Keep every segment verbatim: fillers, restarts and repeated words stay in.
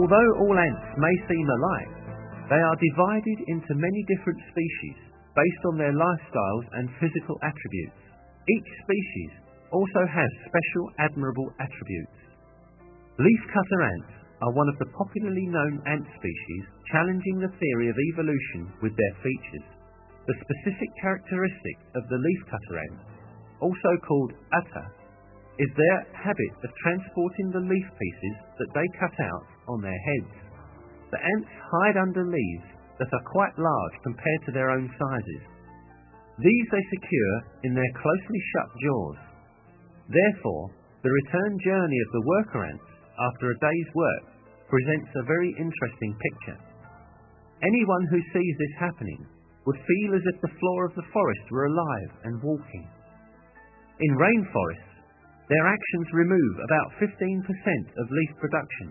Although all ants may seem alike, they are divided into many different species based on their lifestyles and physical attributes. Each species also has special admirable attributes. Leafcutter ants are one of the popularly known ant species challenging the theory of evolution with their features. The specific characteristic of the leafcutter ant, also called atta, is their habit of transporting the leaf pieces that they cut out on their heads. The ants hide under leaves that are quite large compared to their own sizes. These they secure in their closely shut jaws. Therefore, the return journey of the worker ants after a day's work presents a very interesting picture. Anyone who sees this happening would feel as if the floor of the forest were alive and walking. In rainforests, their actions remove about fifteen percent of leaf production.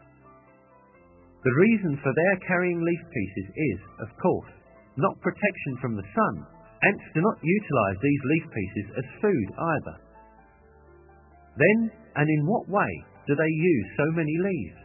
The reason for their carrying leaf pieces is, of course, not protection from the sun. Ants do not utilize these leaf pieces as food either. Then, and in what way, do they use so many leaves?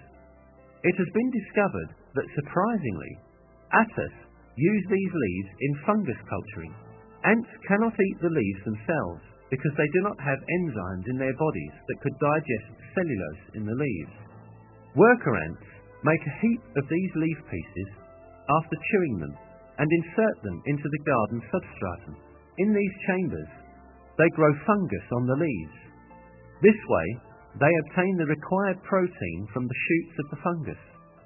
It has been discovered that, surprisingly, attas use these leaves in fungus culturing. Ants cannot eat the leaves themselves because they do not have enzymes in their bodies that could digest cellulose in the leaves. Worker ants make a heap of these leaf pieces after chewing them and insert them into the garden substratum. In these chambers, they grow fungus on the leaves. This way, they obtain the required protein from the shoots of the fungus.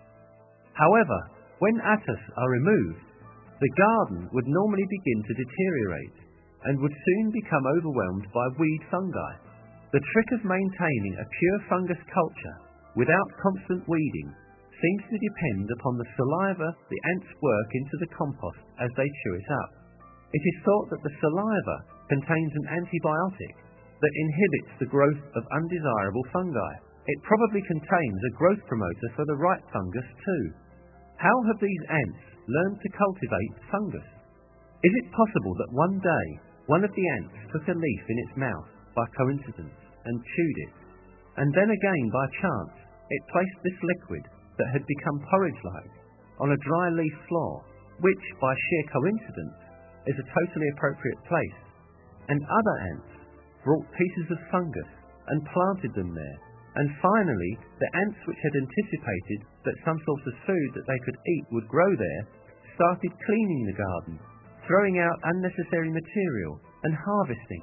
However, when attas are removed, the garden would normally begin to deteriorate and would soon become overwhelmed by weed fungi. The trick of maintaining a pure fungus culture without constant weeding seems to depend upon the saliva the ants work into the compost as they chew it up. It is thought that the saliva contains an antibiotic that inhibits the growth of undesirable fungi. It probably contains a growth promoter for the right fungus too. How have these ants learned to cultivate fungus? Is it possible that one day one of the ants took a leaf in its mouth by coincidence and chewed it, and then again by chance it placed this liquid that had become porridge-like on a dry leaf floor, which by sheer coincidence is a totally appropriate place, and other ants brought pieces of fungus and planted them there, and finally the ants which had anticipated that some sort of food that they could eat would grow there started cleaning the garden, throwing out unnecessary material and harvesting.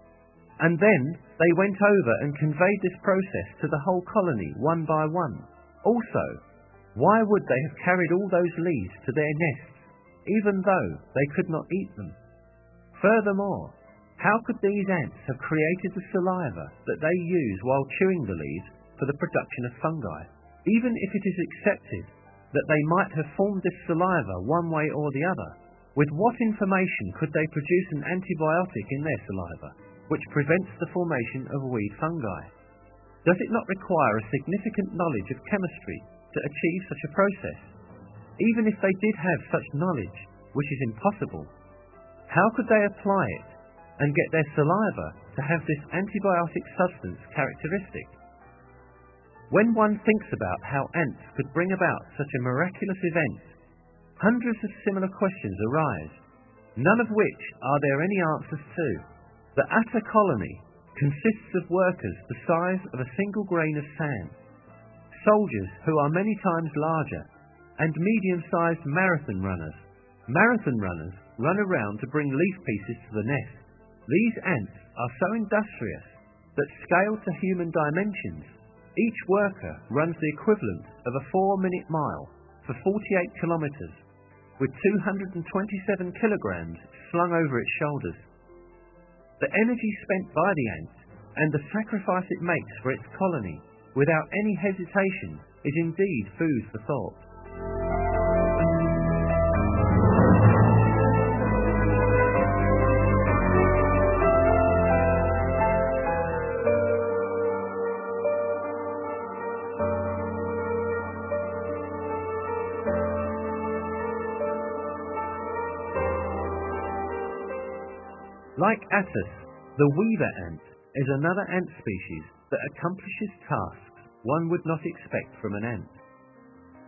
And then they went over and conveyed this process to the whole colony one by one. Also, why would they have carried all those leaves to their nests, even though they could not eat them? Furthermore, how could these ants have created the saliva that they use while chewing the leaves for the production of fungi? Even if it is accepted that they might have formed this saliva one way or the other, with what information could they produce an antibiotic in their saliva, which prevents the formation of weed fungi? Does it not require a significant knowledge of chemistry to achieve such a process? Even if they did have such knowledge, which is impossible, how could they apply it and get their saliva to have this antibiotic substance characteristic? When one thinks about how ants could bring about such a miraculous event, hundreds of similar questions arise, none of which are there any answers to. The atta colony consists of workers the size of a single grain of sand, soldiers who are many times larger, and medium-sized marathon runners. Marathon runners run around to bring leaf pieces to the nest. These ants are so industrious that, scaled to human dimensions, each worker runs the equivalent of a four-minute mile for forty-eight kilometers, with two hundred twenty-seven kilograms slung over its shoulders. The energy spent by the ant and the sacrifice it makes for its colony without any hesitation is indeed food for thought. Like attas, the weaver ant is another ant species that accomplishes tasks one would not expect from an ant.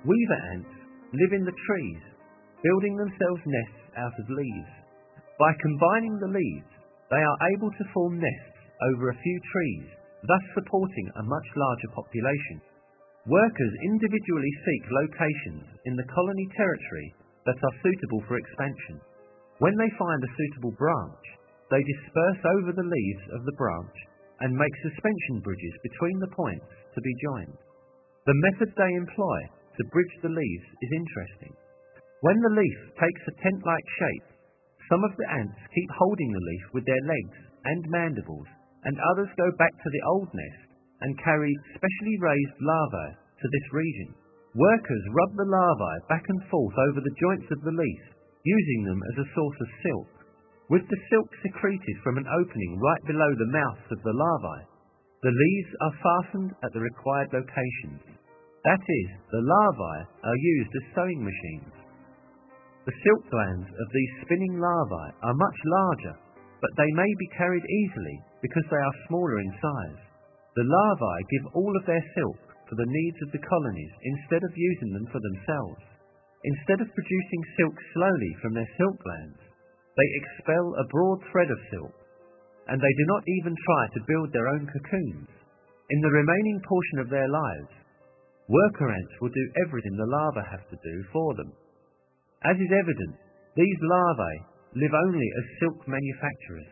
Weaver ants live in the trees, building themselves nests out of leaves. By combining the leaves, they are able to form nests over a few trees, thus supporting a much larger population. Workers individually seek locations in the colony territory that are suitable for expansion. When they find a suitable branch, they disperse over the leaves of the branch and make suspension bridges between the points to be joined. The method they employ to bridge the leaves is interesting. When the leaf takes a tent-like shape, some of the ants keep holding the leaf with their legs and mandibles, and others go back to the old nest and carry specially raised larvae to this region. Workers rub the larvae back and forth over the joints of the leaf, using them as a source of silk. With the silk secreted from an opening right below the mouths of the larvae, the leaves are fastened at the required locations. That is, the larvae are used as sewing machines. The silk glands of these spinning larvae are much larger, but they may be carried easily because they are smaller in size. The larvae give all of their silk for the needs of the colonies instead of using them for themselves. Instead of producing silk slowly from their silk glands, they expel a broad thread of silk, and they do not even try to build their own cocoons. In the remaining portion of their lives, worker ants will do everything the larvae have to do for them. As is evident, these larvae live only as silk manufacturers.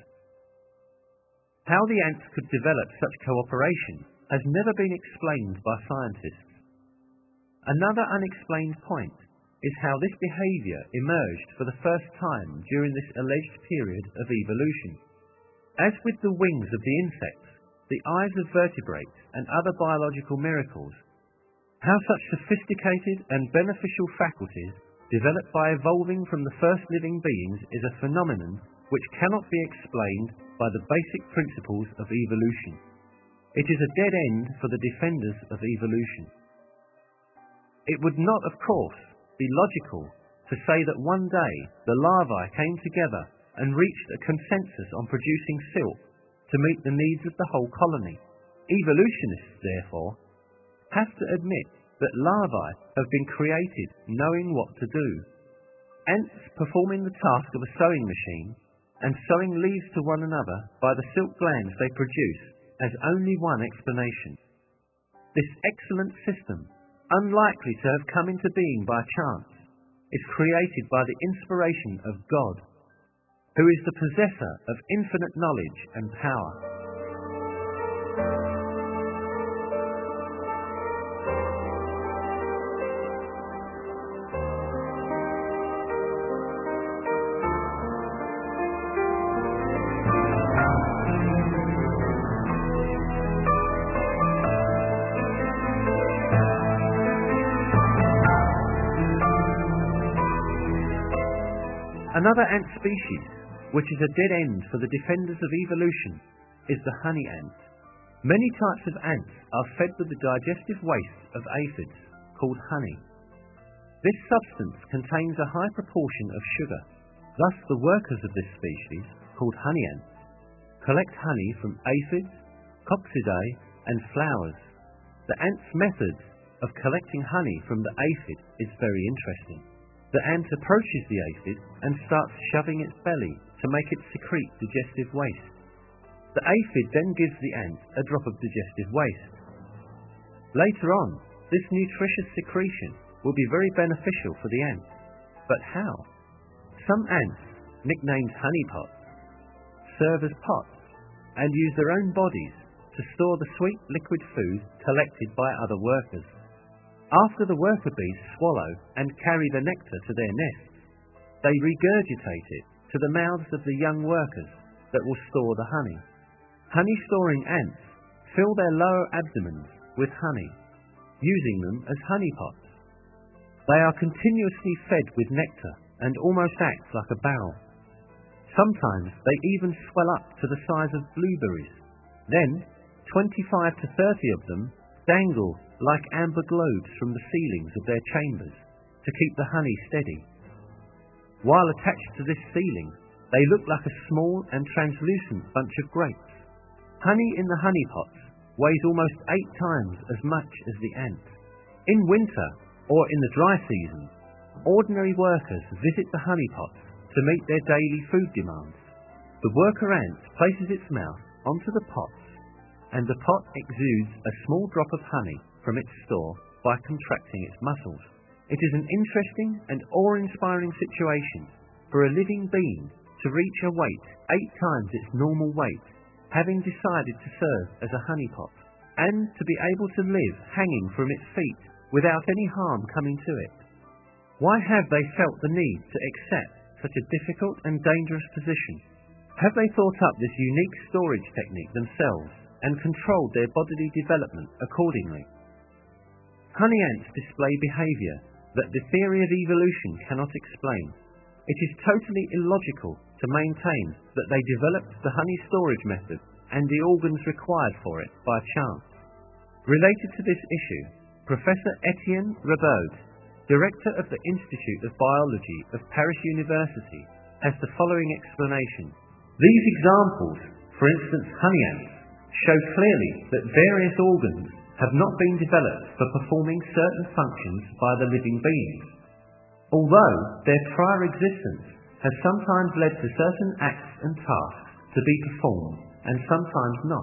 How the ants could develop such cooperation has never been explained by scientists. Another unexplained point is how this behavior emerged for the first time during this alleged period of evolution. As with the wings of the insects, the eyes of vertebrates, and other biological miracles, how such sophisticated and beneficial faculties developed by evolving from the first living beings is a phenomenon which cannot be explained by the basic principles of evolution. It is a dead end for the defenders of evolution. It would not, of course, be logical to say that one day the larvae came together and reached a consensus on producing silk to meet the needs of the whole colony. Evolutionists, therefore, have to admit that larvae have been created knowing what to do. Ants performing the task of a sewing machine and sewing leaves to one another by the silk glands they produce has only one explanation. This excellent system, unlikely to have come into being by chance, is created by the inspiration of God, who is the possessor of infinite knowledge and power. Another ant species, which is a dead end for the defenders of evolution, is the honey ant. Many types of ants are fed with the digestive waste of aphids, called honey. This substance contains a high proportion of sugar. Thus, the workers of this species, called honey ants, collect honey from aphids, coccidae, and flowers. The ant's method of collecting honey from the aphid is very interesting. The ant approaches the aphid and starts shoving its belly to make it secrete digestive waste. The aphid then gives the ant a drop of digestive waste. Later on, this nutritious secretion will be very beneficial for the ant. But how? Some ants, nicknamed honeypots, serve as pots and use their own bodies to store the sweet liquid food collected by other workers. After the worker bees swallow and carry the nectar to their nests, they regurgitate it to the mouths of the young workers that will store the honey. Honey-storing ants fill their lower abdomens with honey, using them as honeypots. They are continuously fed with nectar and almost act like a barrel. Sometimes they even swell up to the size of blueberries. Then, twenty-five to thirty of them dangle like amber globes from the ceilings of their chambers to keep the honey steady. While attached to this ceiling, they look like a small and translucent bunch of grapes. Honey in the honeypots weighs almost eight times as much as the ant. In winter, or in the dry season, ordinary workers visit the honeypots to meet their daily food demands. The worker ant places its mouth onto the pots, and the pot exudes a small drop of honey from its store by contracting its muscles. It is an interesting and awe-inspiring situation for a living being to reach a weight eight times its normal weight, having decided to serve as a honeypot, and to be able to live hanging from its feet without any harm coming to it. Why have they felt the need to accept such a difficult and dangerous position? Have they thought up this unique storage technique themselves and controlled their bodily development accordingly? Honey ants display behavior that the theory of evolution cannot explain. It is totally illogical to maintain that they developed the honey storage method and the organs required for it by chance. Related to this issue, Professor Etienne Rabaud, Director of the Institute of Biology of Paris University, has the following explanation. These examples, for instance honey ants, show clearly that various organs have not been developed for performing certain functions by the living beings, although their prior existence has sometimes led to certain acts and tasks to be performed and sometimes not.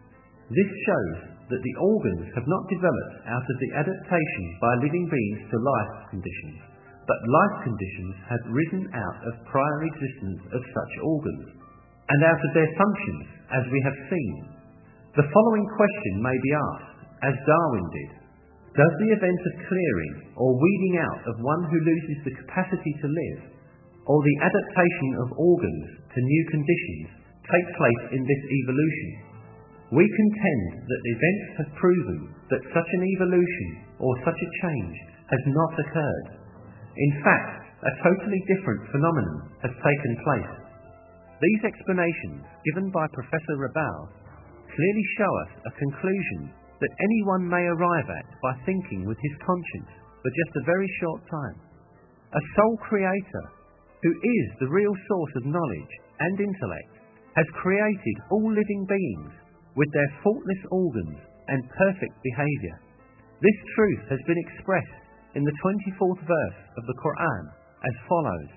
This shows that the organs have not developed out of the adaptation by living beings to life conditions, but life conditions have risen out of prior existence of such organs, and out of their functions, as we have seen. The following question may be asked, as Darwin did. Does the event of clearing or weeding out of one who loses the capacity to live, or the adaptation of organs to new conditions, take place in this evolution? We contend that events have proven that such an evolution or such a change has not occurred. In fact, a totally different phenomenon has taken place. These explanations given by Professor Rabaud clearly show us a conclusion that anyone may arrive at by thinking with his conscience for just a very short time. A sole creator, who is the real source of knowledge and intellect, has created all living beings with their faultless organs and perfect behavior. This truth has been expressed in the twenty-fourth verse of the Quran as follows: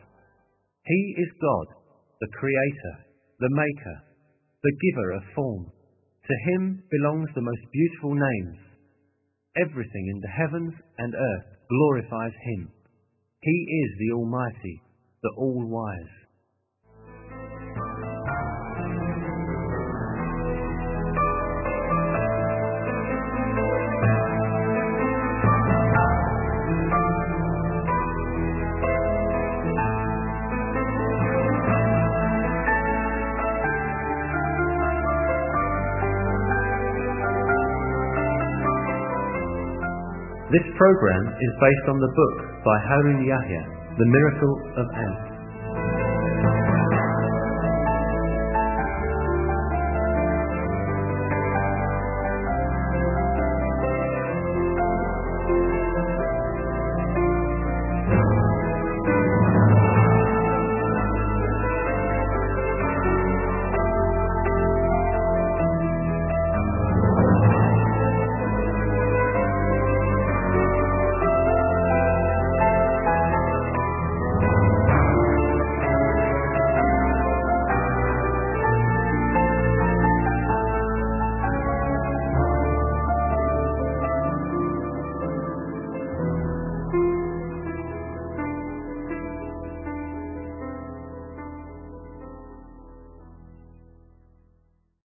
He is God, the Creator, the Maker, the Giver of form. To Him belongs the most beautiful names. Everything in the heavens and earth glorifies Him. He is the Almighty, the All-Wise. This program is based on the book by Harun Yahya, The Miracle of Ants.